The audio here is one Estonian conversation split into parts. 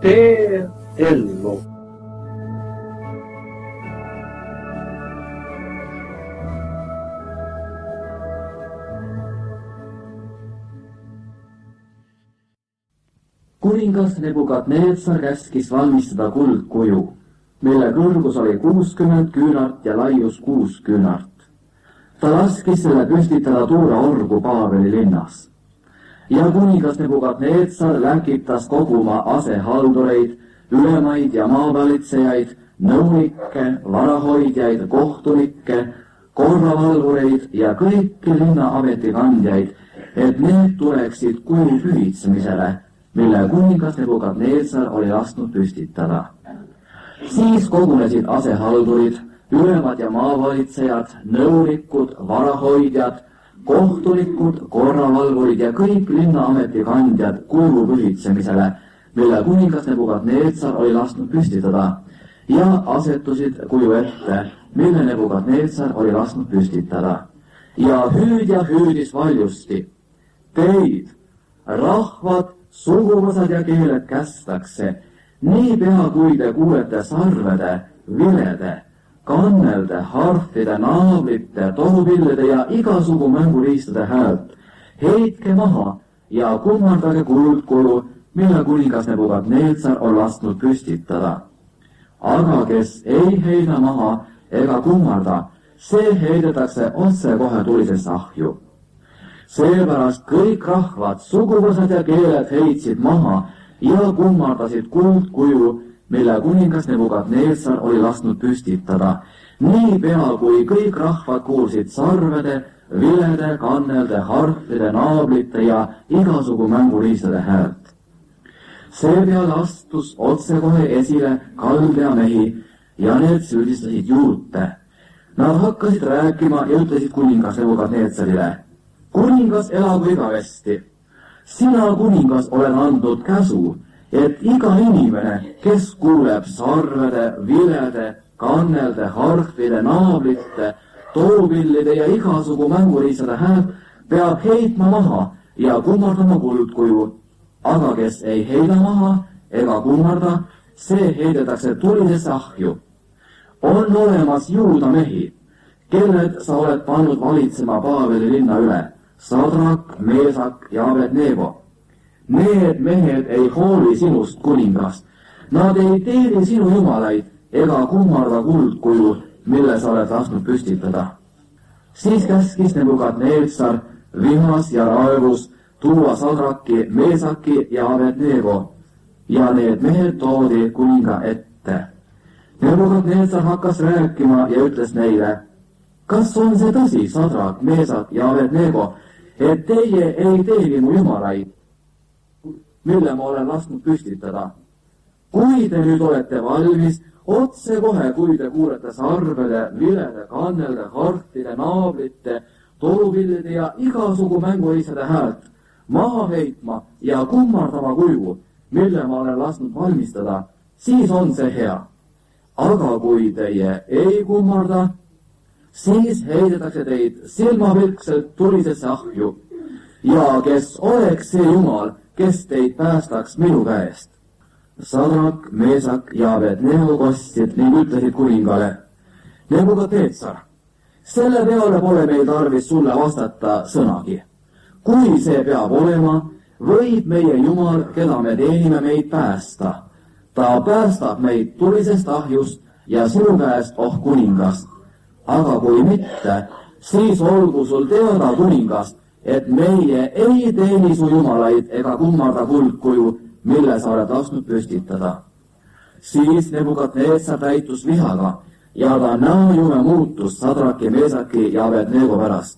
tee ellu. Kuningas Nebukadneetsar käskis valmistada kuldkuju, mille kõrgus oli 60 küünart ja laius 6 küünart. Ta laskis selle püstitada tuure orgu Paabeli linnas. Ja kuningas Nebukadneetsar läkitas koguma asehaldureid, ülemaid ja maavalitsejaid, nõunikke, varahoidjaid, kohtunikke, korravalvureid ja kõiki linna ametikandjaid, et need tuleksid kuju pühitsemisele, mille kuningas Nebukadneetsar oli lasknud püstitada. Siis kogunesid asehaldurid, ülemad ja maavalitsejad, nõunikud, varahoidjad, kohtunikud, korravalvurid ja kõik linna ametikandjad kuju pühitsemisele, mille kuningas Nebukadneetsar oli lasknud püstitada, ja asetusid kuju ette, mille Nebukadneetsar oli lasknud püstitada. Ja hüüdja hüüdis valjusti: teid, rahvad, suguvõsad ja keeled kästakse, niipea kui te kuulete sarvede, vilede, kannelde, harfide, naablite, tohupillide ja igasugu mänguriistade häält, heitke maha ja kummardage kuldkuju, mille kuningas Nebukadneetsar on lasknud püstitada. Aga kes ei heida maha ega kummarda, see heidetakse otsekohe tulisesse ahju. Seepärast kõik rahvad, suguvõsad ja keeled heitsid maha ja kummardasid kuldkuju, mille kuningas Nebukadneetsar oli lasknud püstitada, niipea kui kõik rahvad kuulsid sarvede, vilede, kannelde, harfide, naablite ja igasugu mänguriistade häält. Seepeale astus otsekohe esile Kaldea mehi ja need süüdistasid juute. Nad hakkasid rääkima ja ütlesid kuningas Nebukadneetsarile: kuningas elagu igavesti. Sina, kuningas, oled andnud käsu, et iga inimene, kes kuuleb sarvede, vilede, kannelde, harfide, naablite, toopillide ja igasugu mänguriistade häält, peab heitma maha ja kummardama kuldkuju. Aga kes ei heida maha ega kummarda, see heidetakse tulisesse ahju. On olemas juuda mehi, kelled sa oled pannud valitsema Paabeli linna üle: Sadrak, Meesak ja Abednego. Need mehed ei hooli sinust, kuningas. Nad ei teeni sinu jumalaid ega kummarda kuldkuju, mille sa oled lasknud püstitada. Siis käskis Nebukadneetsar vihas ja raevus tuua Sadraki, Meesaki ja Abednego ja need mehed toodi kuninga ette. Nebukadneetsar hakkas rääkima ja ütles neile: kas on see tõsi, Sadrak, Meesak ja Abednego, et teie ei teeni mu jumalaid, mille ma olen lasknud püstitada? Kui te nüüd olete valmis, otsekohe, kui te kuulete sarvede, vilede, kannelde, harfide, naablite, torupillide ja igasugu mänguriistade häält, maha heitma ja kummardama kuju, mille ma olen lasknud valmistada, siis on see hea. Aga kui teie ei kummarda, siis heidetakse teid silmapilkselt tulisesse ahju. Ja kes oleks see jumal, kes teid päästaks minu käest? Sadrak, Meesak ja Abednego kostsid ning ütlesid kuningale: Nebukadneetsar, selle peale pole meil tarvis sulle vastata sõnagi. Kui see peab olema, võib meie jumal, keda me teenime, meid päästa. Ta päästab meid tulisest ahjust ja sinu käest, oh kuningas. Aga kui mitte, siis olgu sul teada, kuningas, et meie ei teeni su jumalaid ega kummarda kuldkuju, mille sa oled lasknud püstitada. Siis Nebukadneetsar täitus vihaga ja ta näojume muutus Sadraki, Meesaki ja Abednego pärast.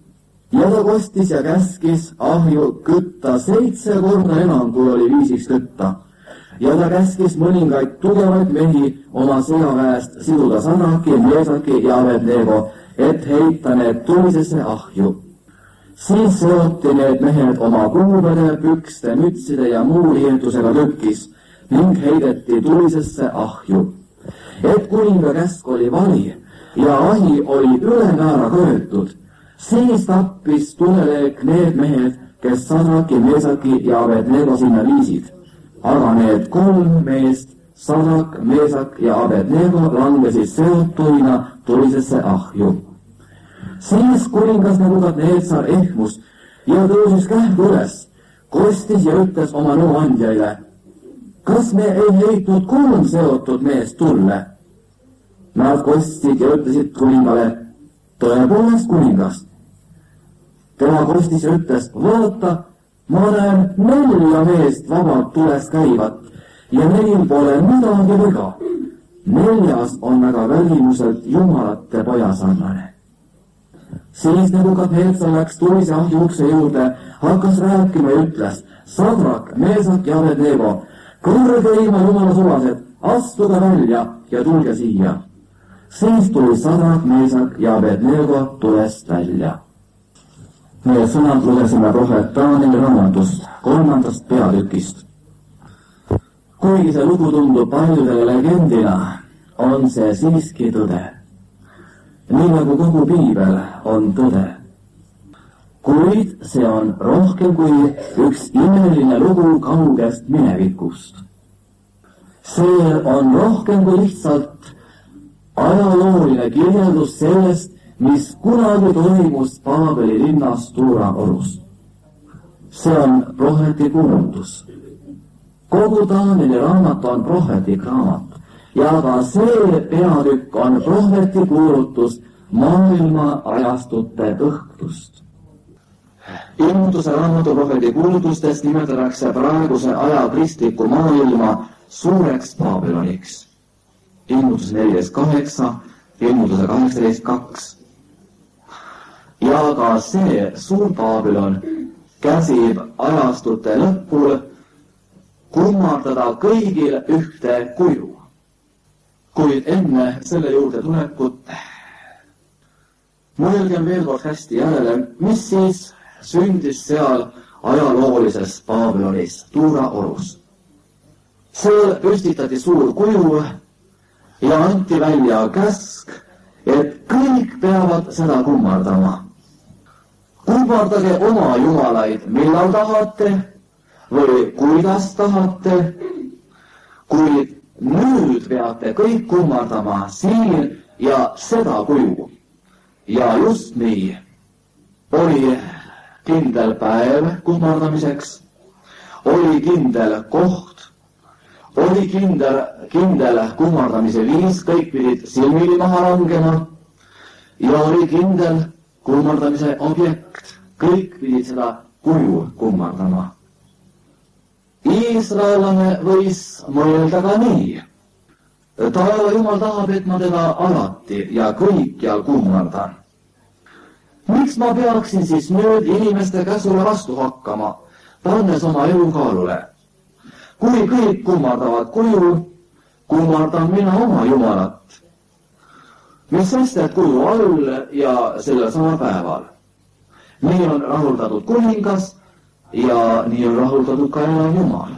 Ja ta kostis ja käskis ahju kütta 7 korda enam, kui oli viisiks kütta. Ja ta käskis mõningaid tugevaid mehi oma sõjaväest siduda Sadraki, Meesaki ja Abednego, et heita need tulisesse ahju. Siis seoti need mehed oma kuubede, pükste, mütside ja muu riietusega tükis ning heideti tulisesse ahju. Et kuninga käsk oli vali ja ahi oli ülemäära köetud, siis tappis tuleleek need mehed, kes Sadraki, Meesaki ja Abednego sinna viisid. aga need 3 meest, Sadrak, Meesak ja Abednego langesid seotuina tulisesse ahju. Siis kuningas Nebukadnetsar ehmus ja tõusis kähku üles, kostis ja ütles oma nõuandjaile: kas me ei heitnud 3 seotud meest tulle? Nad kostsid ja ütlesid kuningale: tõepoolest, kuningas. Tema kostis ja ütles: vaata, ma näen 4 meest vabalt tules käivat ja neil pole midagi viga. 4. on aga välimuselt jumalate poja sarnane. Siis Nebukadnetsar läks tulise ahju ukse juurde, hakkas rääkima ja ütles: Sadrak, Meesak ja Abednego, kõrgeima jumala sulased, astuge välja ja tulge siia. Siis tuli Sadrak, Meesak ja Abednego tulest välja. Need sõnad lugesime prohvet Danieli raamatust 3. peatükist. Kuigi see lugu tundub paljudele legendina, on see siiski tõde. Nii nagu kogu piibel on tõde. Kuid see on rohkem kui üks imeline lugu kaugest minevikust. See on rohkem kui lihtsalt ajalooline kirjeldus sellest, mis kunagi toimus Paabeli linnas Tuura-orus. See on prohveti kuulutus. Kogu Danieli raamat on prohvetik raamat ja ka see peatükk on prohveti kuulutus maailma ajastute õhtust. Ilmutuse raamatu prohveti kuulutustest nimetatakse praeguse aja kristliku maailma suureks Paabeloniks. Ilmutus 14.8, ilmutuse 18.2. Ja ka see suur Paabelon käsib ajastute lõpul kummardada kõigil ühte kuju. Kuid enne selle juurde tulekut mõelgem veel kord hästi järele, mis siis sündis seal ajaloolises Paabelonis, Tuura-orus. Seal püstitati suur kuju ja anti välja käsk, et kõik peavad seda kummardama. Kummardage oma jumalaid, millal tahate või kuidas tahate, kuid nüüd peate kõik kummardama siin ja seda kuju. Ja just nii oli kindel päev kummardamiseks, oli kindel koht, oli kindel kummardamise viis, kõik pidid silmili maha langema ja oli kindel kummardamise objekt, kõik pidid seda kuju kummardama. Iisraellane võis mõelda ka nii. Taeva Jumal tahab, et ma teda alati ja kõikjal kummardan. Miks ma peaksin siis nüüd inimeste käsule vastu hakkama, pannes oma elu kaalule? Kui kõik kummardavad kuju, kummardan mina oma Jumalat. Mis sest, et kuju all ja sellel sama päeval. Nii on rahuldatud kuningas ja nii on rahuldatud ka elav Jumal.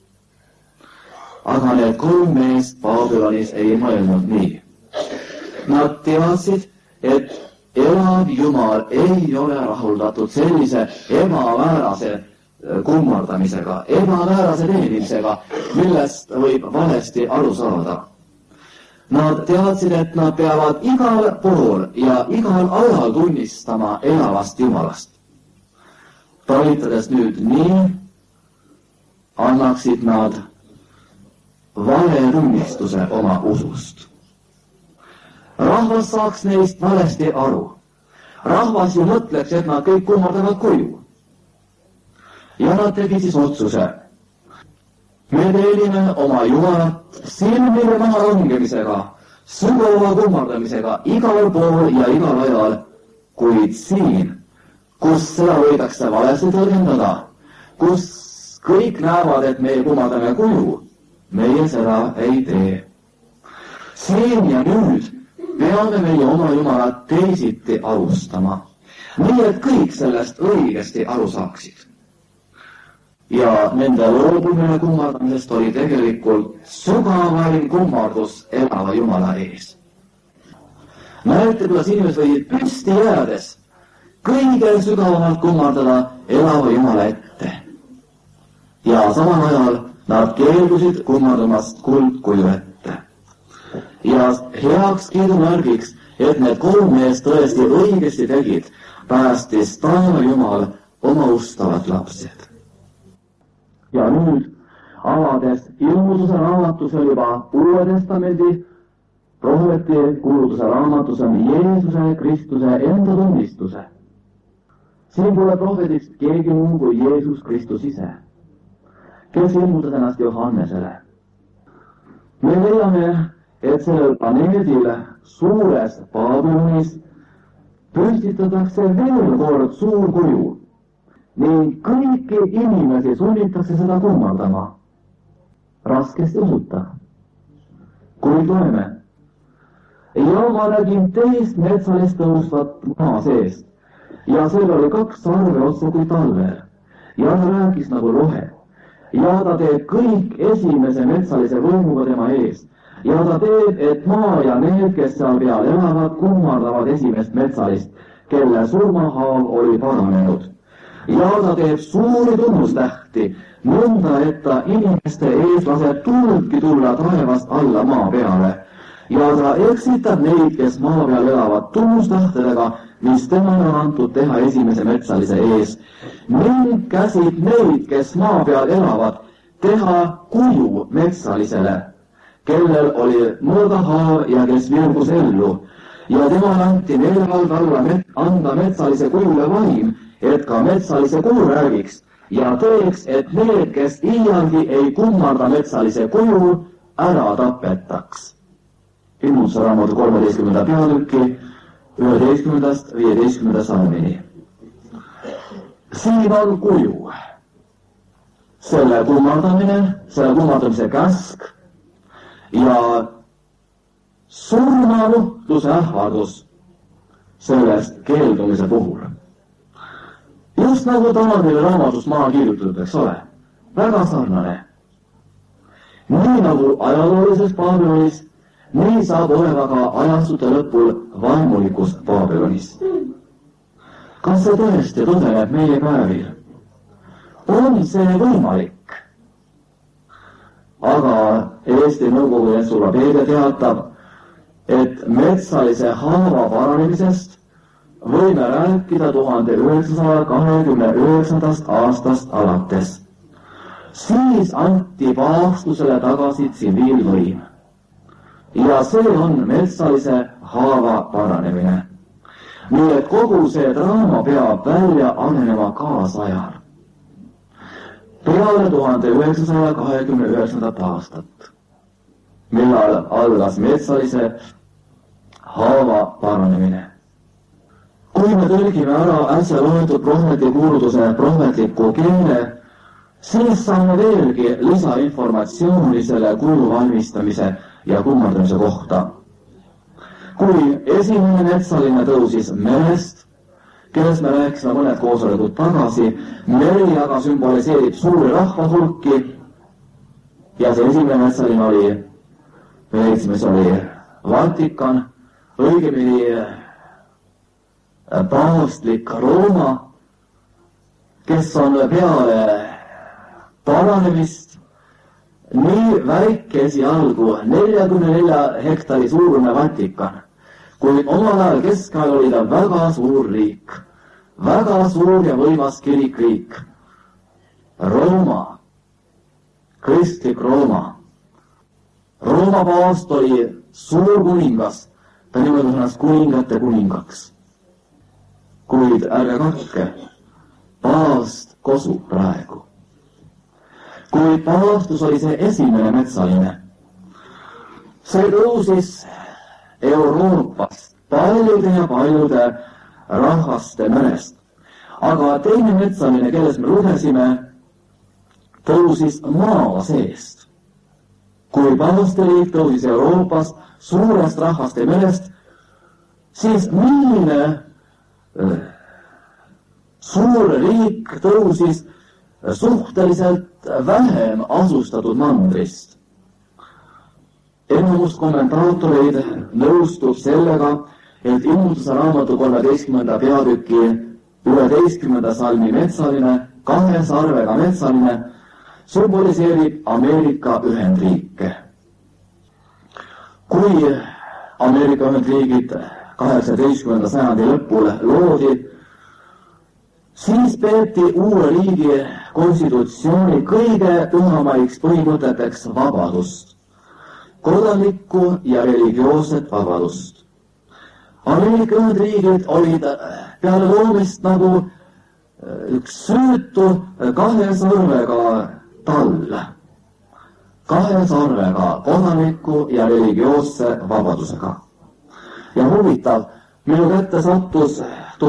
Aga need 3 meest Paabelonis ei mõelnud nii. Nad teadsid, et elav Jumal ei ole rahuldatud sellise ebaväärase kummardamisega, ebaväärase teenimisega, millest võib valesti aru saada. Nad teadsid, et nad peavad igal pool ja igal ajal tunnistama elavast Jumalast. Talitades nüüd nii, annaksid nad vale tunnistuse oma usust. Rahvas saaks neist valesti aru. Rahvas ju mõtleks, et nad kõik kummardavad kuju. Ja nad tegid siis otsuse. Me teenime oma Jumalat silmile maha langemisega, sügava kummardamisega igal pool ja igal ajal, kuid siin, kus seda võidakse valesti tõlgendada, kus kõik näevad, et me kummardame kuju, meie seda ei tee. Siin ja nüüd peame meie oma Jumalat teisiti austama, nii et kõik sellest õigesti aru saaksid. Ja nende loobumine kummardamisest oli tegelikult sügavaim kummardus elava Jumala ees. Näete, kuidas inimesed võid püsti jäädes kõige sügavamalt kummardada elava Jumala ette. Ja samal ajal Nad keeldusid kummardamast kuldkuju ette. Ja heakskiidu märgiks, et need 3 meest tõesti õigesti tegid, päästis taeva Jumal oma ustavad lapsed. Ja nüüd, avades ilmutuse raamatus on juba Uue Testamendi prohveti kuulutuse raamatus on Jeesuse Kristuse enda tunnistuse. Siin pole prohvetiks keegi muu kui Jeesus Kristus ise, kes ilmutas ennast Johannesele. Me leiame, et sellel planeedil suures Baabilonis püstitatakse veel kord suur kuju ning kõiki inimesi sunnitakse seda kummardama. Raskesti usuta. Kuid loeme. Ja ma nägin teist metsalist tõusvat maa seest ja seal oli 2 sarve otsa kui talvel ja ta rääkis nagu lohe ja ta teeb kõik esimese metsalise võimuga tema ees ja ta teeb, et maa ja need, kes seal peal elavad, kummardavad esimest metsalist, kelle surmahaav oli paranenud. Ja ta teeb suuri tunnustähti, nõnda, et ta inimeste ees laseb tuldki tulla taevast alla maa peale. Ja ta eksitab neid, kes maa peal elavad tunnustähtedega, mis temale on antud teha esimese metsalise ees. Ning käsib neid, kes maa peal elavad, teha kuju metsalisele, kellel oli mõõdahaav ja kes virgus ellu. Ja temale anti meelevald anda metsalise kujule vaim, et ka metsalise kuju räägiks ja teeks, et need, kes iialgi ei kummarda metsalise kuju, ära tapetaks. Ilmutuse raamatu 13. peatüki 11.–15. salmini. Siin on kuju. Selle kummardamise käsk ja surmanuhtluse ähvardus sellest keeldumise puhul. Just nagu Taaneli raamatus maa kirjutatud, eks ole, väga sarnane. Nii nagu ajaloolises Baabilonis, nii saab olema ka ajastute lõpul vaimulikus Baabilonis. Kas see tõesti tõdeneb meie päevil? On see võimalik? Aga Eesti Nõukogude entsüklopeedia teatab, et metsalise haava paranemisest võime rääkida 1929. aastast alates. Siis anti paavstusele tagasi tsiviilvõim. Ja see on metsalise haava paranemine. Nii et kogu see draama peab välja arenema kaasajal. Peale 1929. aastat, millal algas metsalise haava paranemine. Kui me tõlgime ära äsja loetud prohveti kuulutuse prohvetliku keele, siis saame veelgi lisainformatsiooni selle kuju valmistamise ja kummardamise kohta. Kui esimene metsaline tõusis merest, kellest me rääkisime mõned koosolekud tagasi, meri aga sümboliseerib suuri rahvahulki ja see esimene metsaline oli, me leidsime, see oli Vatikan, õigemini paavstlik Rooma, kes on peale paranemist nii väike esialgu 44 hektari suurune Vatikan, kuid omal ajal keskajal oli ta väga suur riik, väga suur ja võimas kirikriik. Rooma, kristlik Rooma. Rooma paavst oli suur kuningas, ta nimetas ennast kuningate kuningaks. Kuid ärge kartke, paavst kosub praegu. Kuid paavstus oli see esimene metsaline. See tõusis Euroopast paljude ja paljude rahvaste merest. Aga teine metsaline, kellest me lugesime, tõusis maa seest. Kui paavstiliik tõusis Euroopast suurest rahvaste merest, siis milline suur riik tõusis suhteliselt vähem asustatud mandrist. Enamus kommentaatoreid nõustub sellega, et ilmutuse raamatu 13. peatüki 11. salmi metsaline, 2 sarvega metsaline sümboliseerib Ameerika Ühendriike. Kui Ameerika Ühendriigid 18. sajandi lõpul loodi, siis peeti uue riigi konstitutsiooni kõige pühamaiks põhimõteteks vabadust, kodanikku ja religioosset vabadust. Ameerika Ühendriigid olid peale loomist nagu üks süütu kahe sarvega tall, kahe sarvega kodaniku ja religioosse vabadusega. Ja huvitav, minu kätte sattus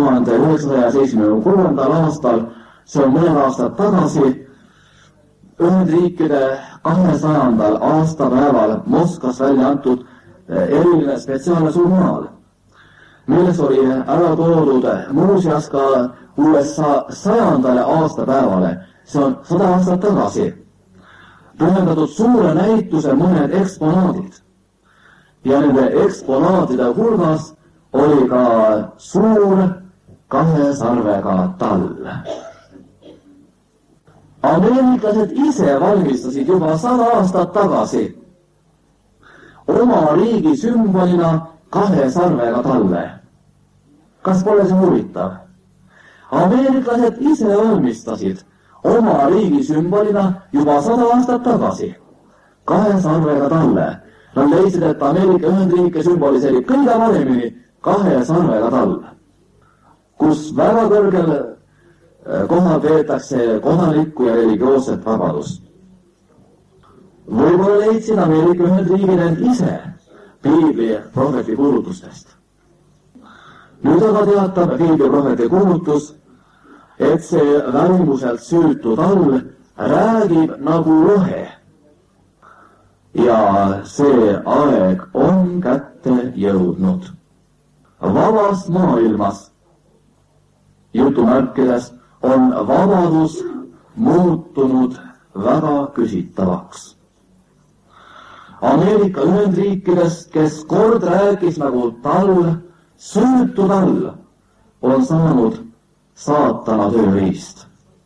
1976. aastal, see on mõned aastad tagasi, Ühendriikide 200. aastapäeval Moskvas välja antud eriline spetsiaalne žurnaal, milles oli ära toodud muuseas ka USA 100. aastapäevale, see on 100 aastat tagasi, pühendatud suure näituse mõned eksponaadid. Ja nende eksponaatide hulgas oli ka suur kahe sarvega tall. Ameeriklased ise valmistasid juba 100 aastat tagasi oma riigi sümbolina kahe sarvega talle. Kas pole see huvitav? Ameeriklased ise valmistasid oma riigi sümbolina juba 100 aastat tagasi kahe sarvega talle. Nad leidsid, et Ameerika Ühendriike sümboliseerib kõige paremini kahe sarvega tall, kus väga kõrgel kohal peetakse kodanikku ja religioosset vabadust. Võib-olla leidsid Ameerika Ühendriigid end ise Piibli prohveti kuulutustest. Nüüd aga teatab Piibli prohveti kuulutus, et see välimuselt süütu tall räägib nagu lohe. Ja see aeg on kätte jõudnud. Vabas maailmas, jutumärkides, on vabadus muutunud väga küsitavaks. Ameerika Ühendriikidest, kes kord rääkis nagu tall, süütu tall, on saanud saatana tööriist.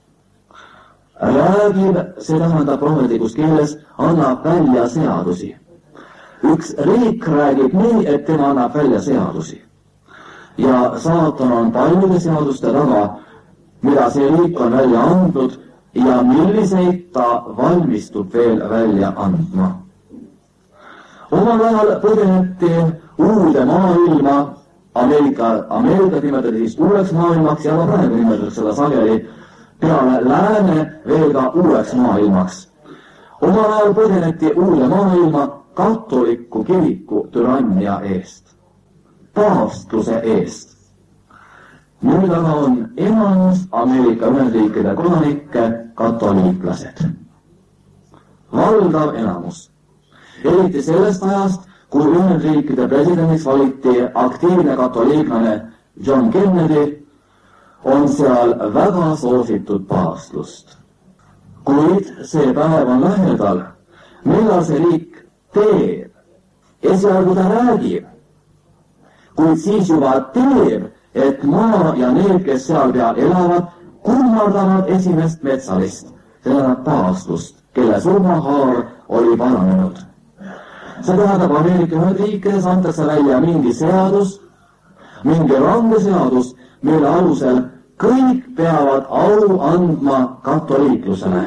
Räägib, see tähendab prohvetikus keeles, annab välja seadusi. Üks riik räägib nii, et tema annab välja seadusi. Ja saatan on paljude seaduste taga, mida see riik on välja andnud ja milliseid ta valmistub veel välja andma. Omal ajal põgeneti uude maailma, Ameerika nimetati siis uueks maailmaks ja praegu nimetatakse seda sageli peale lääne veel ka uueks maailmaks. Omal ajal põgeneti uude maailma katoliku kiriku türannia eest, paavstluse eest. Nüüd aga on enamus Ameerika Ühendriikide kodanikke katoliiklased. Valdav enamus. Eriti sellest ajast, kui Ühendriikide presidendiks valiti aktiivne katoliiklane John Kennedy, on seal väga soositud paavstlust. Kuid see päev on lähedal, millal see riik teeb. Esialgu ta räägib, kuid siis juba teeb, et maa ja need, kes seal peal elavad, kummardavad esimest metsalist, seda paavstlust, kelle surmahaar oli paranenud. See tähendab, Ameerika Ühendriikides antakse välja mingi seadus, mingi range seadus, mille alusel kõik peavad au andma katoliiklusele.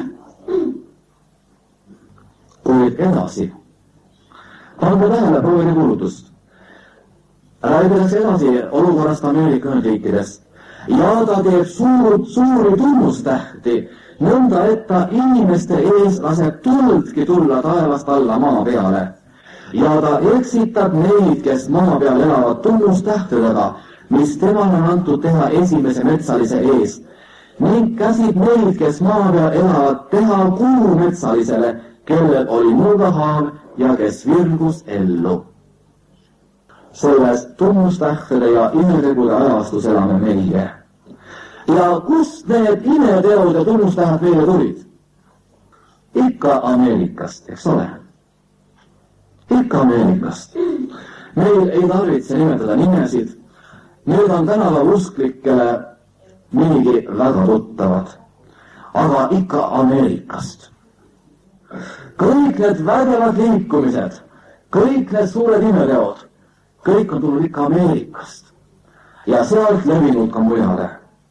Kuid edasi. Pange tähele proovide kuulutust. Räägitakse edasi olukorrast Ameerika Ühendriikides. Ja ta teeb suuri tunnustähti, nõnda, et ta inimeste ees laseb tuldki tulla taevast alla maa peale. Ja ta eksitab neid, kes maa peal elavad tunnustähtedega, mis temal on antud teha esimese metsalise eest, ning käsib neid, kes maa peal elavad, teha kuu metsalisele, kellel oli nurgahaav ja kes virgus ellu. Selles tunnustähtede ja imetegude ajastus elame meie. Ja kust need imeteod ja tunnustähed meile tulid? Ikka Ameerikast, eks ole? Ikka Ameerikast. Meil ei tarvitse nimetada nimesid. Need on tänava usklikele minigi väga tuttavad. Aga ikka Ameerikast. kõik need vägevad liikumised, kõik need suured imeteod, kõik on tulnud ikka Ameerikast ja sealt levinud ka mujale.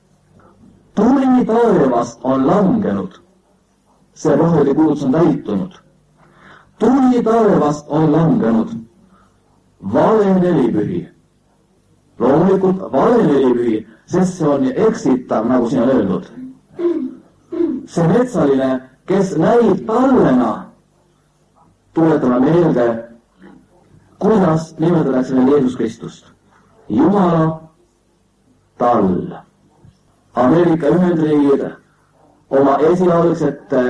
Tuli taevast on langenud, see prohveti kuulutus on täitunud. Tuli taevast on langenud vale nelipühi. Loomulikult vale nelipühi, sest see on eksitav, nagu siin on öeldud. See metsaline, kes näib tallena, tuletame meelde, kuidas nimetatakse veel Jeesus Kristust. Jumala tall. Ameerika Ühendriigid oma esialgsete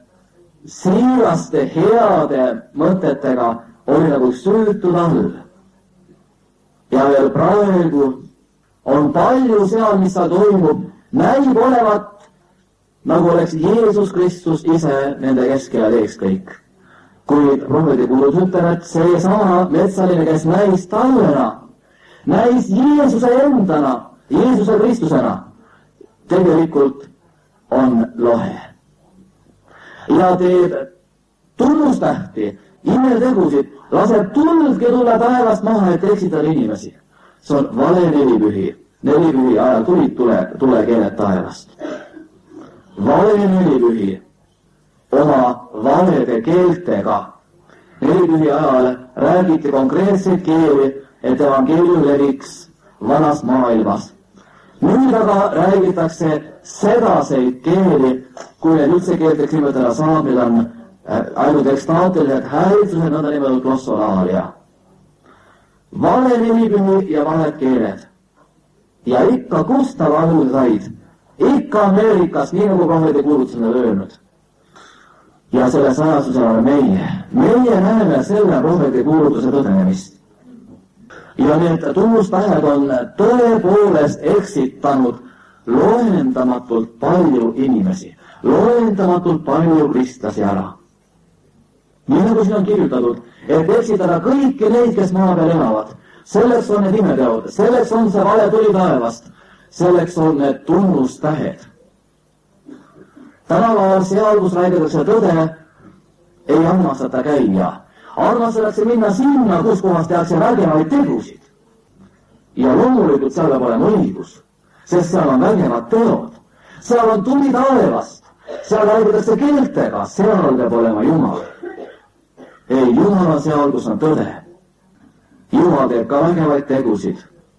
siiraste heade mõtetega oli nagu süütu tall. Ja veel praegu on palju seal, mis seal toimub, näib olevat, nagu oleks Jeesus Kristus ise nende keskel ja teeks kõik. Kuid prohveti kuulutus ütleb, et see sama metsaline, kes näis tallena, näis Jeesuse endana, Jeesuse Kristusena, tegelikult on lohe. Ja teeb tunnustähti, imetegusid, laseb tuldki tulla taevast maha, et eksitada inimesi. See on vale nelipühi. Nelipühi ajal tulid tulekeeled taevast. Vale nelipühi oma valede keeltega. Nelipühi ajal räägiti konkreetseid keeli, et evangeelium leviks vanas maailmas. Nüüd aga räägitakse sedaseid keeli, kui need üldse keelteks nimetada saab, need on ainult ekstaatilised häälitsused, nõnda nimetatud glossolaalia. Vale nelipühi ja valed keeled. Ja ikka kust nad alguse said? Ikka Ameerikas, nii nagu prohveti kuulutused on öelnud. Ja selle sajastusel oleme meie. Meie näeme selle prohveti kuulutuse tõdenemist. Ja need tunnustähed on tõepoolest eksitanud loendamatult palju inimesi, loendamatult palju kristlasi ära. Nii nagu siin on kirjutatud, et eksitada kõiki neid, kes maa peal elavad. Selleks on need imeteod, selleks on see vale tuli taevast, selleks on need tunnustähed. Tänapäeval seal, kus räägitakse tõde, ei armastata käia. Armastatakse minna sinna, kus kohas tehakse vägevaid tegusid. Ja loomulikult seal peab olema õigus, sest seal on vägevad teod. Seal on tuli taevast, seal räägitakse keeltega, seal peab olema Jumal. Ei, Jumal on seal, kus on tõde. Jumal teeb ka vägevaid tegusid.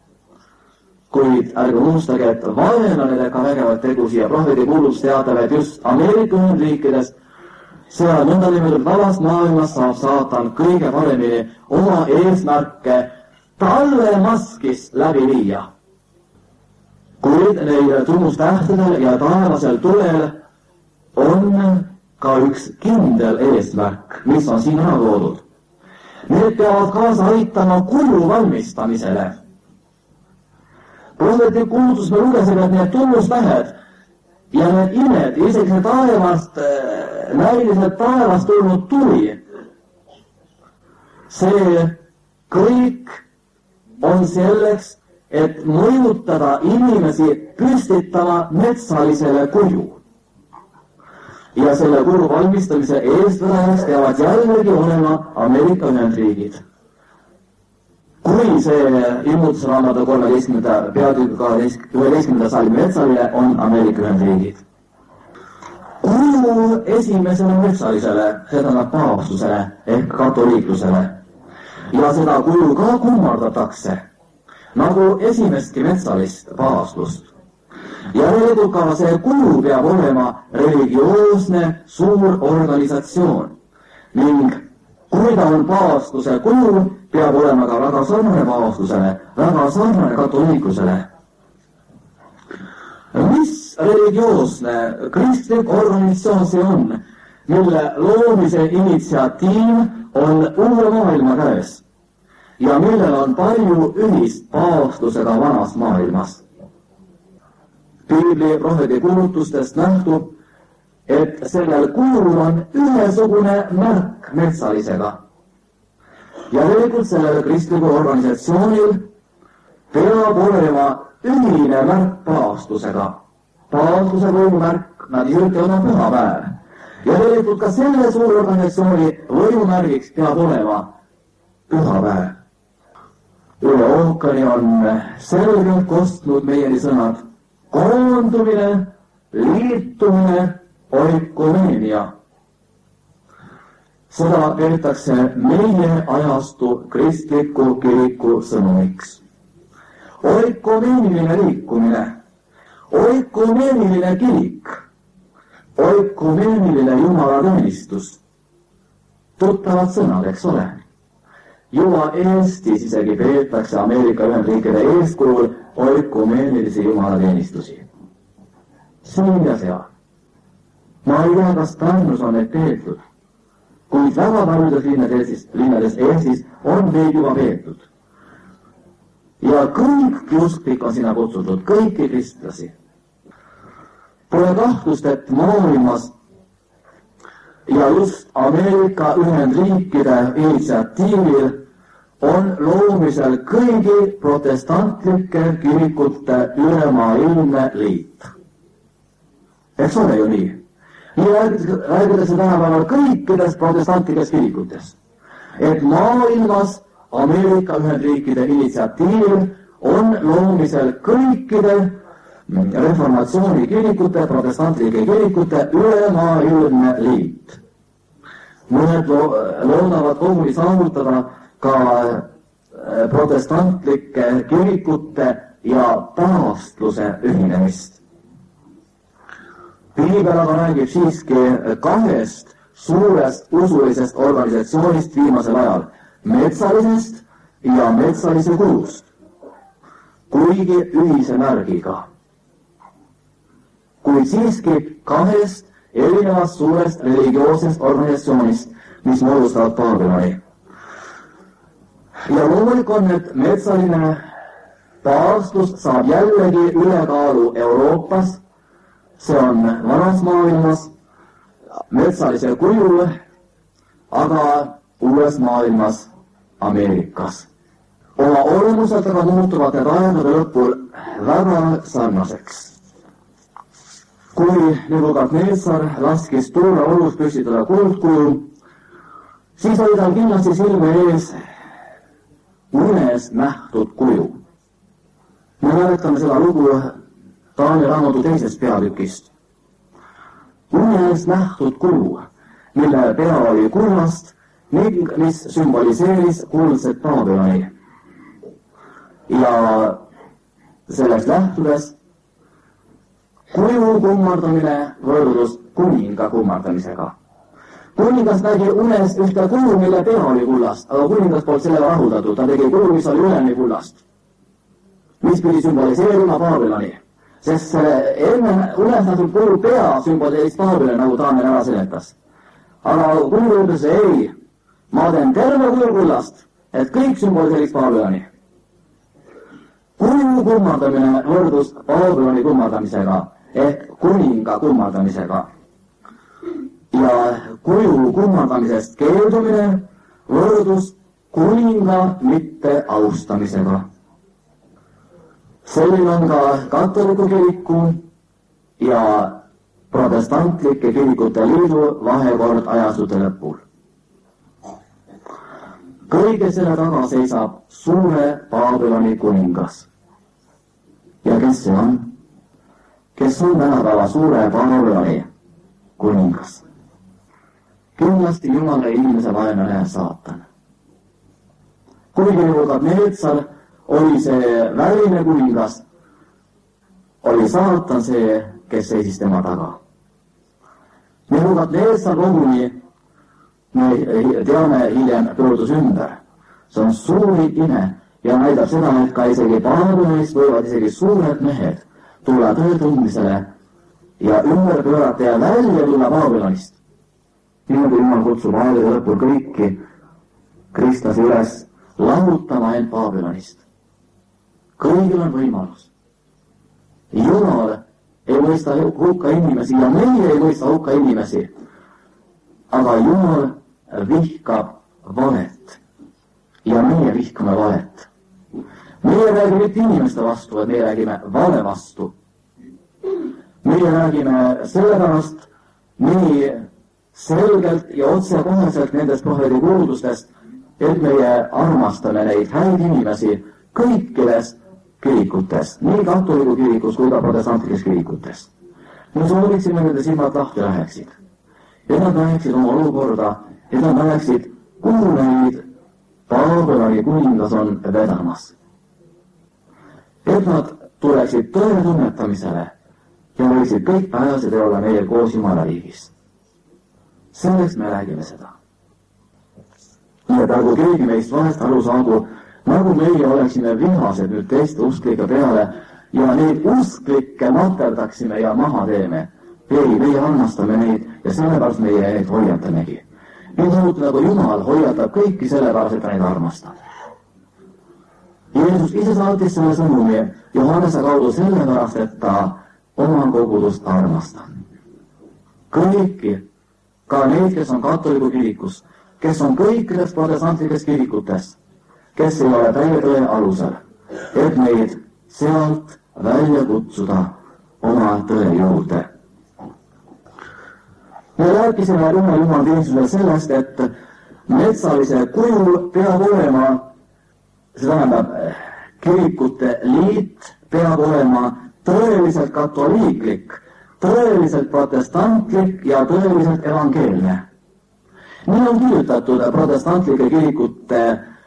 Kuid ärge unustage, et vaenlane teeb ka vägevaid tegusid ja prohveti kuulutus teatab, et just Ameerika Ühendriikidest seal nõnda nimetatud vabast maailmas saab saatan kõige paremini oma eesmärke talle maskis läbi viia. Kuid neil tunnustähtedel ja taevasel tulel on ka üks kindel eesmärk, mis on siin ära toodud. Need peavad kaasa aitama kuju valmistamisele. Prohveti kuulutus me lugesime, et need tunnustähed ja need imed, isegi see taevast, näiliselt taevast tulnud tuli, see kõik on selleks, et mõjutada inimesi püstitama metsalisele kuju. Ja selle kuju valmistamise eestvedajaks peavad jällegi olema Ameerika Ühendriigid. Kui see ilmutusraamatu 13. peatükiga 11. salmi metsaline on Ameerika Ühendriigid. Kuju esimesele metsalisele, seda nad paavstusele ehk katoliiklusele. Ja seda kuju ka kummardatakse, nagu esimestki metsalist paavstust. Järelikult ka see kuju peab olema religioosne suur organisatsioon ning kui ta on paavstuse kuju, peab olema ka väga sarnane paavstusele, väga sarnane katoliiklusele. Mis religioosne kristlik organisatsioon see on, mille loomise initsiatiiv on uue maailma käes ja millel on palju ühist paavstusega vanas maailmas? Piibli prohveti kuulutustest nähtub, et sellel kujul on ühesugune märk metsalisega. Ja tegelikult sellel kristliku organisatsioonil peab olema ühine märk paavstusega. Paavstuse kuju märk, nad kirjutavad on pühapäev. Ja tegelikult ka selle suure organisatsiooni võimumärgiks peab olema pühapäev. Üle ookeani on selgelt kostnud meieni sõnad koondumine, liitumine, oikomeenia. Seda peetakse meie ajastu kristliku kiriku sõnumiks. Oikomeeniline liikumine, oikomeeniline kirik, oikomeeniline jumalateenistus. Tuttavad sõnad, eks ole? Juba Eestis isegi peetakse Ameerika Ühendriikide eeskujul oikumeenilisi jumalateenistusi. Siin ja seal. Ma ei tea, kas Pärnus on need peetud, kuid väga paljudes linnades Eestis on neid juba peetud. Ja kõik usklik on sinna kutsutud, kõiki kristlasi. Pole kahtlust, et maailmas ja just Ameerika Ühendriikide initsiatiivil on loomisel kõigi protestantlike kirikute ülemaailmne liit. Eks ole ju nii? Nii räägitakse tänapäeval kõikides protestantlikes kirikutes, et maailmas Ameerika Ühendriikide initsiatiivil on loomisel kõikide reformatsiooni kirikute, protestantlike kirikute ülemaailmne liit. Mõned loodavad koguni saavutada ka protestantlike kirikute ja taastluse ühinemist. Piibel aga räägib siiski kahest suurest usulisest organisatsioonist viimasel ajal, metsalisest ja metsalise kulust, kuigi ühise märgiga. Kuid siiski kahest erinevast suurest religioossest organisatsioonist, mis moodustavad Babyloni. Ja loomulik on, et metsaline taastus saab jällegi ülekaalu Euroopas, see on vanas maailmas, metsalisel kujul, aga uues maailmas Ameerikas. Oma olemuselt aga muutuvad need aegade lõpul väga sarnaseks. Kui Nebukadnetsar laskis tuule olus püstitada kuldkuju, siis oli tal kindlasti silme ees unes nähtud kuju. Me mäletame seda lugu Taani raamatu teisest peatükist. Unes nähtud kuju, mille pea oli kullast, mis sümboliseeris kuldset Babyloni. Ja sellest lähtudes kuju kummardamine võrdus kuninga kummardamisega. Kuningas nägi unes ühte kuju, mille pea oli kullast, aga kuningas polnud sellega rahuldatud. Ta tegi kuju, mis oli üleni kullast, mis pidi sümboliseerima Babyloni. Sest enne unes nähtud kuju pea sümboliseeris Babyloni, nagu Taanel ära seletas. Aga kuju ütles, ei, ma teen terve kuju kullast, et kõik sümboliseeriks Babyloni. Kuju kummardamine võrdus Babyloni kummardamisega ehk kuninga kummardamisega. Ja kuju kummardamisest keeldumine võrdus kuninga mitte austamisega. Selline on ka katoliku kiriku ja protestantlike kirikute liidu vahekord ajastute lõpul. Kõige selle taga seisab suure Babyloni kuningas. Ja kes see on? Kes on tänapäeva suure Babyloni kuningas? Kindlasti Jumala inimese vaenlane saatan. Kuigi Nebukadnetsar oli see väline kuningas, oli saatan see, kes seisis tema taga. Nebukadnetsar koguni, me teame, hiljem pöördus ümber. See on suuri ime ja näidab seda, et ka isegi Babylonist võivad isegi suured mehed tulla tõe tundmisele ja ümber pöörata ja välja tulla Babylonist. Niimoodi Jumal kutsub aegade lõpul kõiki kristlasi üles lahutama end Babylonist. Kõigil on võimalus. Jumal ei mõista hukka inimesi ja meie ei mõista hukka inimesi. Aga Jumal vihkab valet ja meie vihkame valet. Meie räägime mitte inimeste vastu, et meie räägime vale vastu. Meie räägime sellepärast nii selgelt ja otsekoheselt nendest prohveti kuulutustest, et meie armastame neid häid inimesi kõikides kirikutes, nii katoliku kirikus kui ka protestantlikes kirikutes. Me sooviksime nende silmad lahti läheksid. Et nad läheksid oma olukorda, et nad läheksid, kuhu neid Babyloni kuningas on vedamas. Et nad tuleksid tõe tunnetamisele ja võiksid kõik pääsed olla meil koos Jumala riigis. Selleks me räägime seda. Nii et ärgu keegi meist vahest aru saagu, nagu meie oleksime vihased nüüd teiste usklike peale ja neid usklikke materdaksime ja maha teeme. Ei, meie armastame neid ja sellepärast meie neid hoiatamegi. Nii samuti nagu Jumal hoiatab kõiki sellepärast, et ta neid armastab. Jeesus ise saatis selle sõnumi Johannese kaudu sellepärast, et ta oma kogudust armastab. Kõiki, ka neid, kes on katoliku kirikus, kes on kõikides protestantlikes kirikutes, kes ei ole täie tõe alusel, et neid sealt välja kutsuda oma tõe juurde. Me rääkisime Jumal teenistusele sellest, et metsalise kuju peab olema, see tähendab, kirikute liit peab olema tõeliselt katoliiklik, tõeliselt protestantlik ja tõeliselt evangeelne. Nii on kirjutatud protestantlike kirikute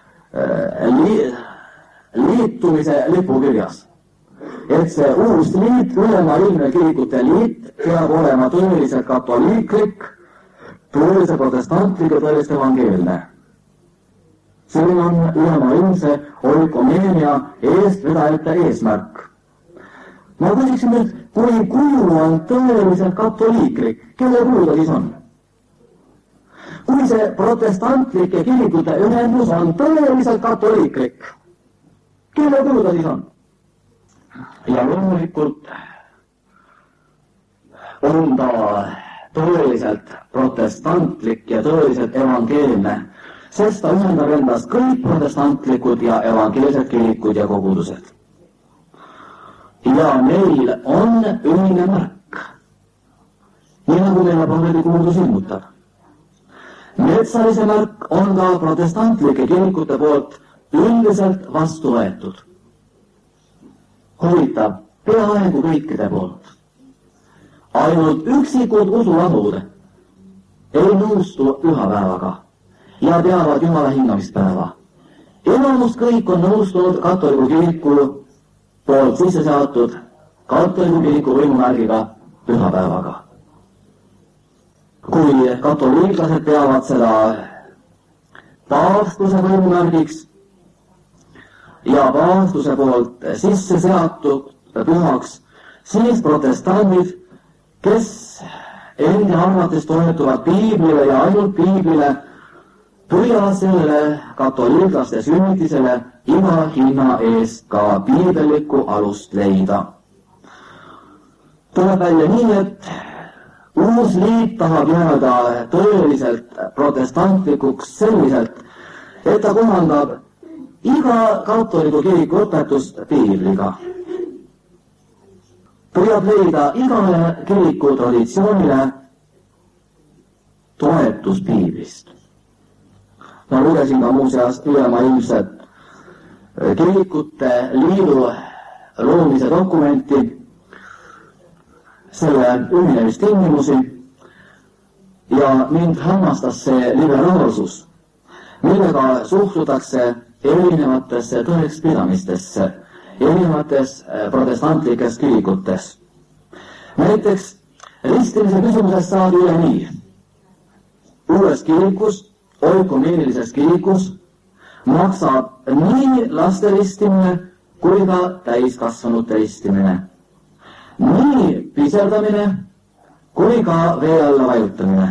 liitumise lipukirjas. Et see uus liit, ülemaailmne kirikute liit, peab olema tõeliselt katoliiklik, tõeliselt protestantlik ja tõeliselt evangeelne. Selline on ülemaailmse oikomeenia eestvedajate eesmärk. Ma küsiksin nüüd, kui kuju on tõeliselt katoliiklik, kelle kuju ta siis on? Kui see protestantlike kirikute ühendus on tõeliselt katoliiklik, kelle kuju ta siis on? Ja loomulikult on ta tõeliselt protestantlik ja tõeliselt evangeelne, sest ta ühendab endast kõik protestantlikud ja evangeelsed kirikud ja kogudused. Ja meil on ühine märk, nii nagu meile prohveti kuulus ilmutab. Metsalise märk on ka protestantlike kirikute poolt üldiselt vastu võetud. Huvitav, peaaegu kõikide poolt. Ainult üksikud usulasud ei nõustu pühapäevaga ja teavad Jumala hingamispäeva. Enamus kõik on nõustunud katoliku kiriku poolt sisse seatud katoliku kiriku võimumärgiga pühapäevaga. Kui katoliiklased peavad seda paavstuse võimumärgiks ja paavstuse poolt sisse seatud pühaks, siis protestandid, kes endi arvates toetuvad piiblile ja ainult piiblile, püüavad sellele katoliiklaste sünnitisele iga hinna eest ka piibellikku alust leida. Tuleb välja nii, et uus liit tahab jääda tõeliselt protestantlikuks selliselt, et ta kohandab iga katoliku kiriku õpetust piibliga. Püüab leida igale kiriku traditsioonile toetus piiblist. Ma lugesin ka muuseas ülemaailmset kirikute liidu loomise dokumenti, selle ühinemistingimusi ja mind hämmastas see liberaalsus, millega suhtutakse erinevatesse tõekspidamistesse, erinevates protestantlikes kirikutes. Näiteks ristimise küsimusest saadi üle nii. Uues kirikus, oikumeenilises kirikus maksab nii laste ristimine kui ka täiskasvanute ristimine. Nii piserdamine kui ka vee alla vajutamine.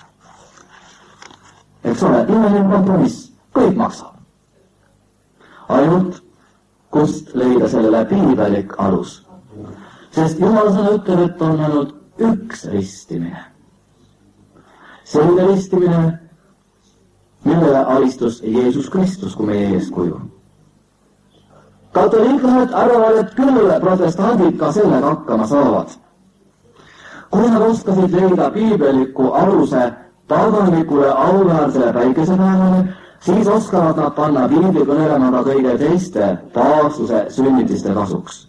Eks ole, imeline kompromiss, kõik maksab. Ainult kust leida sellele piibelik alus. Sest Jumala sõna ütleb, et on ainult üks ristimine. Selline ristimine, millele alistus Jeesus Kristus kui meie eeskuju. Katoliiklased arvavad, et küll protestandid ka sellega hakkama saavad. Kui nad oskasid leida piibeliku aluse paganlikule auväärsele päikesepäevale, siis oskavad nad panna piibli kõnelema ka kõige teiste taastuse sünnitiste kasuks.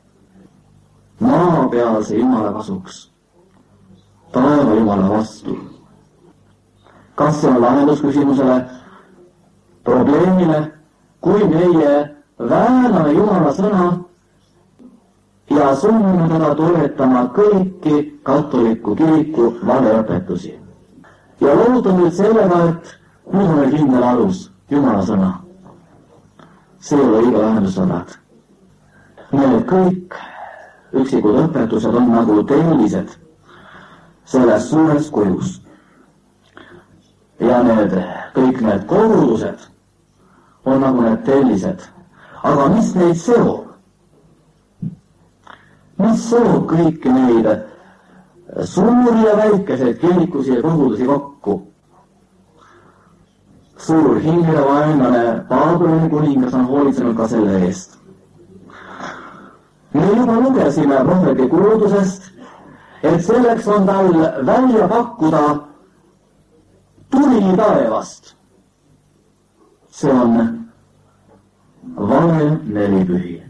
Maapealse Jumala kasuks, taeva Jumala vastu. Kas see on lahendus küsimusele, probleemile, kui meie vääname Jumala sõna ja sunnime teda toetama kõiki katoliku kiriku valeõpetusi. Ja loodan nüüd sellega, et nüüd on meil kindel alus, Jumala sõna. See ei ole iga lahendusõnad. Need kõik üksikud õpetused on nagu tellised selles suures kujus. Ja kõik need kogudused on nagu need tellised. Aga mis neid seob? Mis seob kõiki neid suuri ja väikeseid kirikusi ja kogudusi kokku? Suur hingele vaenlane Babyloni kuningas on hoolitsenud ka selle eest. Me juba lugesime prohveti kuulutusest, et selleks on tal välja pakkuda tuli taevast. See on vale nelipühi.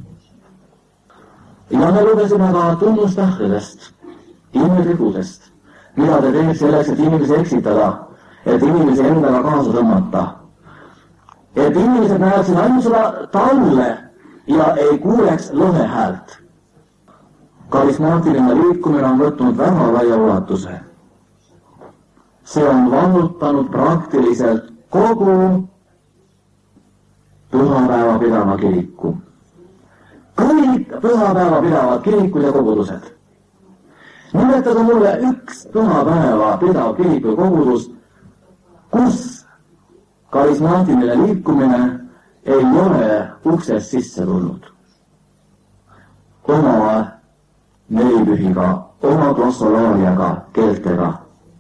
Ja me lugesime ka tunnustähtedest, imetegudest, mida ta teeb selleks, et inimesi eksitada, et inimesi endaga kaasa tõmmata. Et inimesed näeksid ainult seda talle ja ei kuuleks lõhe häält. Karismaatiline liikumine on võtnud väga laia ulatuse. See on vallutanud praktiliselt kogu pühapäeva pidava kiriku. Kõik pühapäeva pidavad kirikud ja kogudused. Nimetada mulle üks pühapäeva pidav kirik või kogudus, kus karismaatiline liikumine ei ole uksest sisse tulnud. Oma nelipühiga, oma glossolaariaga, keeltega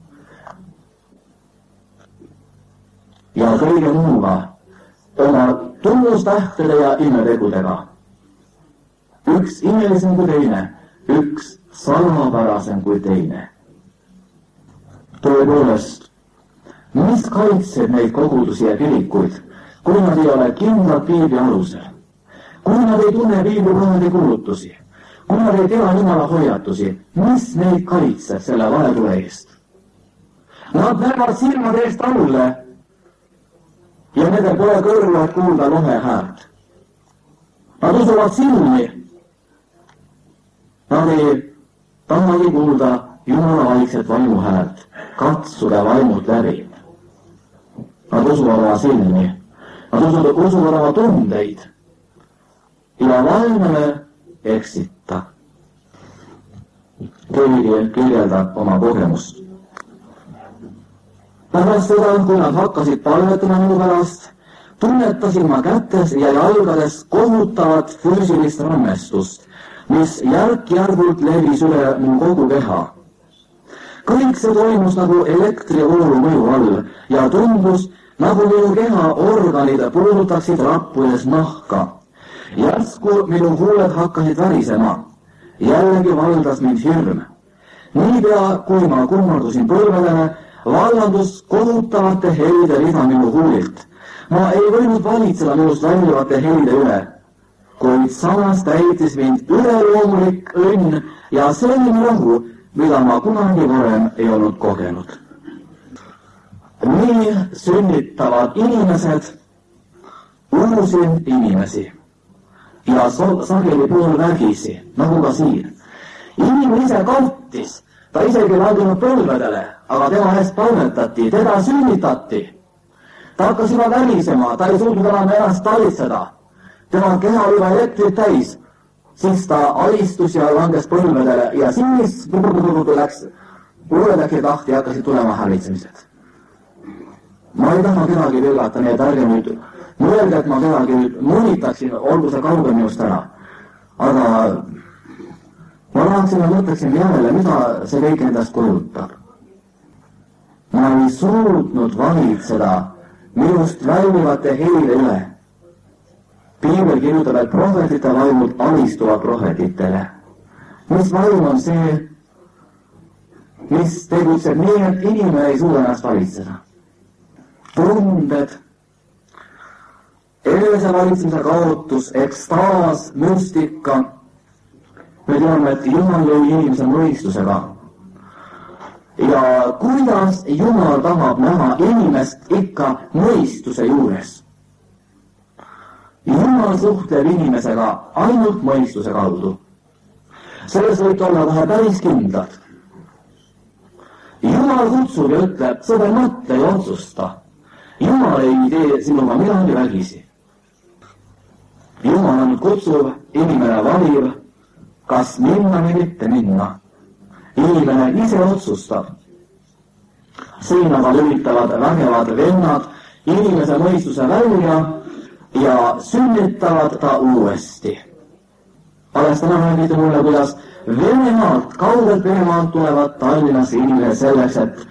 ja kõige muuga, oma tunnustähtede ja imetegudega. Üks imelisem kui teine, üks salapärasem kui teine. Tõepoolest, mis kaitseb neid kogudusi ja kirikuid, kui nad ei ole kindlad piibli alusel, kui nad ei tunne piibli prohveti kuulutusi, kui nad ei tea Jumala hoiatusi, mis neid kaitseb selle valetule eest? Nad näevad silmade eest alle ja nendel pole kõrvu, et kuulda lohe häält. Nad usuvad silmi. Nad ei tahagi kuulda Jumala vaikset vaimu häält, katsuda vaimud läbi. Nad usuvad oma silmi, nad usuvad oma tundeid ja vaimule eksita. Keegi kirjeldab oma kogemust. Pärast seda, kui nad hakkasid palvetama minu pärast, tunnetasin ma kätes ja jalgades kohutavat füüsilist rammestust, mis järk-järgult levis üle mu kogu keha. Kõik see toimus nagu elektrivoolu mõju all ja tundus, nagu minu keha organid puudutaksid rappudes nahka. Järsku minu huuled hakkasid värisema. Jällegi valdas mind hirm. Niipea, kui ma kummardusin põlvedele, vallandus kohutavate helide rida minu huulilt. Ma ei võinud valitseda minust väljuvate helide üle, kuid samas täitis mind üleloomulik õnn ja selline rahu, mida ma kunagi varem ei olnud kogenud. Nii sünnitavad inimesed uusi inimesi ja sageli poolvägisi, nagu ka siin. Inimene ise kartis, ta isegi langenud põlvedele, aga tema eest palvetati, teda sünnitati. Ta hakkas juba värisema, ta ei suutnud enam ennast talitseda. Tema keha oli juba elektrit täis, siis ta alistus ja langes põlvedele ja siis läks uuedagi tahti ja hakkasid tulema hävitsemised. Ma ei taha kedagi vilgata, nii et ärge nüüd mõelge, et ma kedagi nüüd mõnitaksin, olgu see kaugel minust ära. Aga ma tahaksin ja mõtleksin järele, mida see kõik endast kujutab. Ma ei suutnud valitseda minust väljuvate helide üle. Piibel kirjutab, et prohvetite vaimud alistuvad prohvetitele. Mis vaim on see? mis tegutseb nii, et inimene ei suuda ennast valitseda. Tunded, enesevalitsemise kaotus, ekstaas, müstika. Me teame, et Jumal lõi inimese mõistusega. Ja kuidas Jumal tahab näha inimest ikka mõistuse juures? Jumal suhtleb inimesega ainult mõistuse kaudu. Selles võid olla kohe päris kindlad. Jumal kutsub ja ütleb, sõber, mõtle ja otsusta. Jumal ei tee sinuga midagi vägisi. Jumal on kutsuv, inimene valib, kas minna või mitte minna. Inimene ise otsustab. Siin aga lülitavad vägevad vennad inimese mõistuse välja ja sünnitavad ta uuesti. Alles täna räägite mulle, kuidas Venemaalt, kaugelt Venemaalt tulevad Tallinnasse inimesed selleks, et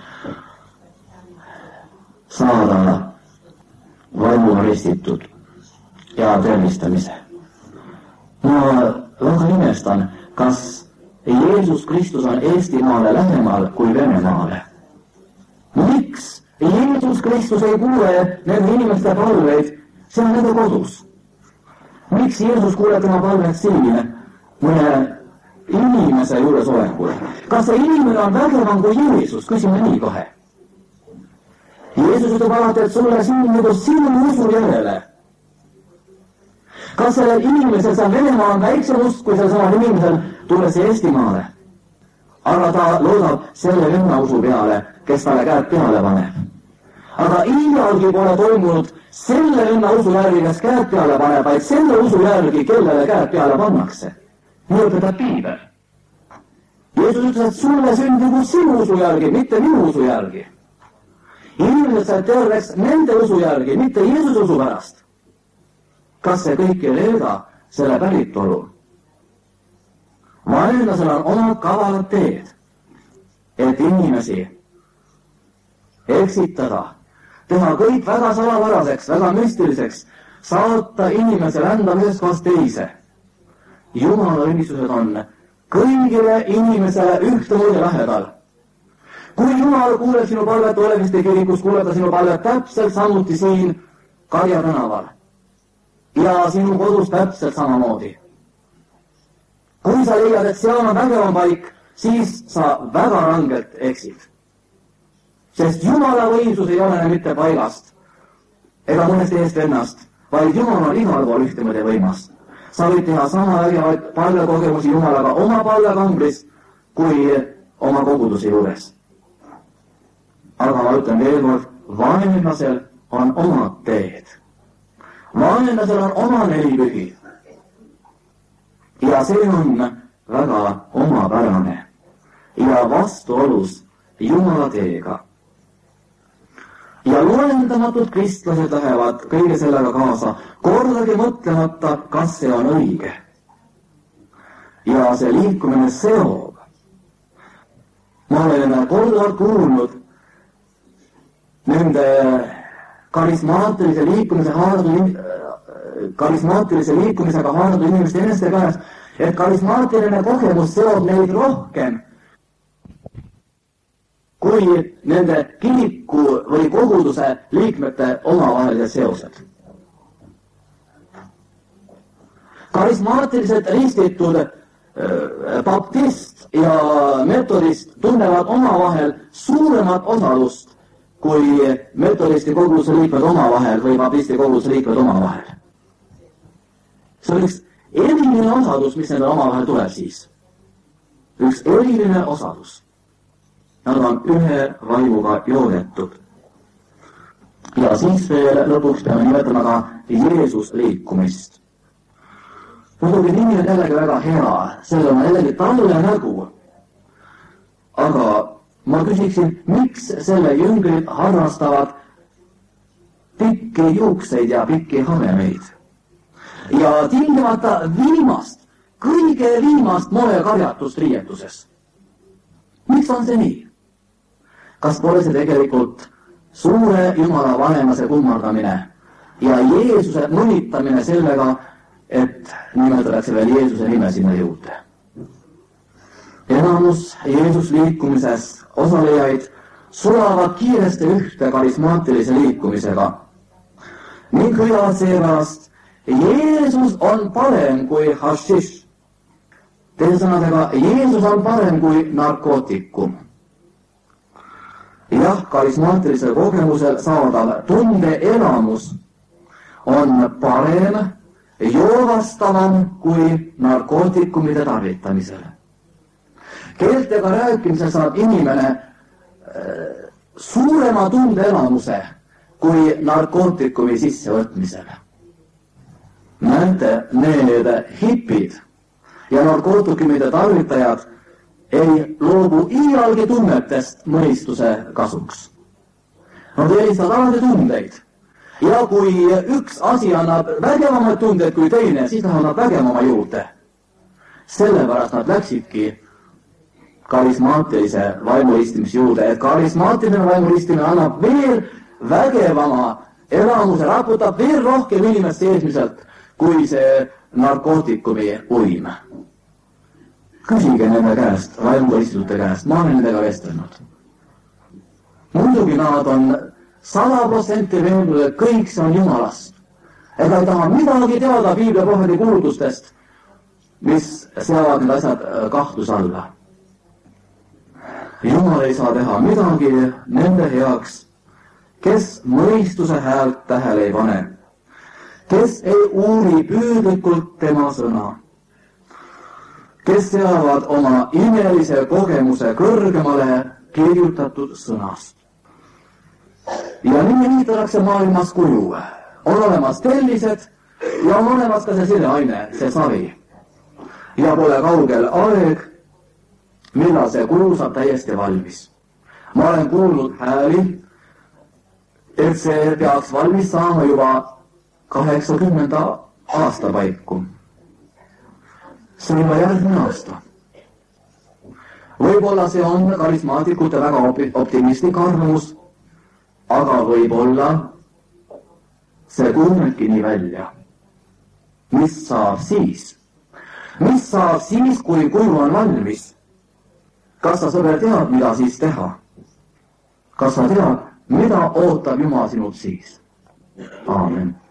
saada vaimu ristitud ja tervistamise. Ma väga imestan, kas Jeesus Kristus on Eestimaale lähemal kui Venemaale. Miks Jeesus Kristus ei kuule nende inimeste palveid, see on nende kodus? Miks Jeesus kuuleb tema palveid siin mõne inimese juures olekul? Kas see inimene on vägevam kui Jeesus? Küsime nii kohe. Jeesus ütleb alati, et sulle sünnigu sinu usu järele. Kas sellel inimesel seal Venemaa on väiksem usk kui seal samal inimesel tulles Eestimaale? Aga ta loodab selle venna usu peale, kes talle käed peale paneb. Aga iialgi pole toimunud selle venna usu järgi, kes käed peale paneb, vaid selle usu järgi, kellele käed peale pannakse. Nii õpetab Piibel. Jeesus ütles, et sulle sündigu sinu usu järgi, mitte minu usu järgi. Inimesed said terveks nende usu järgi, mitte Jeesuse usu pärast. Kas see kõik ei leeda selle päritolu? Vaenlasel on omad kavalad teed, et inimesi eksitada, teha kõik väga salapäraseks, väga müstiliseks, saata inimese rändamisest kohast teise. Jumala õnnistused on kõigile inimesele ühtemoodi lähedal. Kui Jumal kuuleb sinu palvet Oleviste kirikus, kuuleb ta sinu palvet täpselt samuti siin Karja tänaval. Ja sinu kodus täpselt samamoodi. Kui sa leiad, et seal on vägevam paik, siis sa väga rangelt eksid. Sest Jumala võimsus ei ole mitte paigast ega mõnest eest vennast, vaid Jumal on igal pool ühtemoodi võimas. Sa võid teha sama vägevaid palvekogemusi Jumalaga oma palvekambris kui oma koguduse juures. Aga ma ütlen veel kord, vaenlasel on omad teed. Vaenlasel on oma nelipühi. Ja see on väga omapärane ja vastuolus Jumala teega. Ja loendamatud kristlased lähevad kõige sellega kaasa, kordagi mõtlemata, kas see on õige. Ja see liikumine seob. Ma olen korduvalt kuulnud nende karismaatilise liikumisega haardu inimeste eneste käest, et karismaatiline kogemus seob neid rohkem kui nende kiriku või koguduse liikmete omavahelised seosed. Karismaatiliselt ristitud baptist ja metodist tunnevad omavahel suuremat osalust kui metodisti koguduse liikmed omavahel või baptisti koguduse liikmed omavahel. See on üks eriline osadus, mis nende omavahel tuleb siis. Üks eriline osadus. Nad on ühe vaimuga joodetud. Ja siis veel lõpuks peame nimetama ka Jeesus liikumist. Muidugi nimi on jällegi väga hea, selle on jällegi talle nägu. Aga ma küsiksin, miks selle jüngrid harrastavad pikki juukseid ja pikki hamemeid? Ja tingimata viimast, kõige viimast moekarjatust riietuses. Miks on see nii? Kas pole see tegelikult suure Jumala vanemase kummardamine ja Jeesuse mõnitamine sellega, et nimetatakse veel Jeesuse nime sinna juurde? enamus Jeesus liikumises osalejaid sulavad kiiresti ühte karismaatilise liikumisega ning hüüavad seepärast, Jeesus on parem kui hašiš. Teise sõnadega, Jeesus on parem kui narkootikum. Jah, karismaatilisel kogemusel saadav tundeelamus on parem, joovastavam kui narkootikumide tarvitamisel. Keeltega rääkimisel saab inimene suurema tundeelamuse kui narkootikumi sissevõtmisel. Näete, need hipid ja narkootikumide tarvitajad ei loobu iialgi tunnetest mõistuse kasuks. Nad eelistavad alati tundeid. Ja kui üks asi annab vägevamaid tundeid kui teine, siis lähevad nad vägevama juurde. Sellepärast nad läksidki karismaatilise vaimulistimise juurde, et karismaatiline vaimulistimine annab veel vägevama elamuse, raputab veel rohkem inimest seesmiselt kui see narkootikumi uim. Küsige nende käest, vaimulistitute käest, ma olen nendega vestelnud. Muidugi nad on 100% veendunud, et kõik see on Jumalast. Ega ei taha midagi teada Piiblia prohveti kuulutustest, mis seavad need asjad kahtluse alla. Jumal ei saa teha midagi nende heaks, kes mõistuse häält tähele ei pane, kes ei uuri püüdlikult tema sõna, kes seavad oma imelise kogemuse kõrgemale kirjutatud sõnast. Ja nii ehitatakse maailmas kuju. On olemas tellised ja on olemas ka see sileaine, see savi. Ja pole kaugel aeg, millal see kuju saab täiesti valmis. Ma olen kuulnud hääli, et see peaks valmis saama juba 80. aasta paiku. See on juba järgmine aasta. Võib-olla see on karismaatikute väga optimistlik arvamus, aga võib-olla see kujunebki nii välja. Mis saab siis? Mis saab siis, kui kuju on valmis? Kas sa sõber tead, mida siis teha? Kas sa tead, mida ootab Jumal sinult siis? Aamen.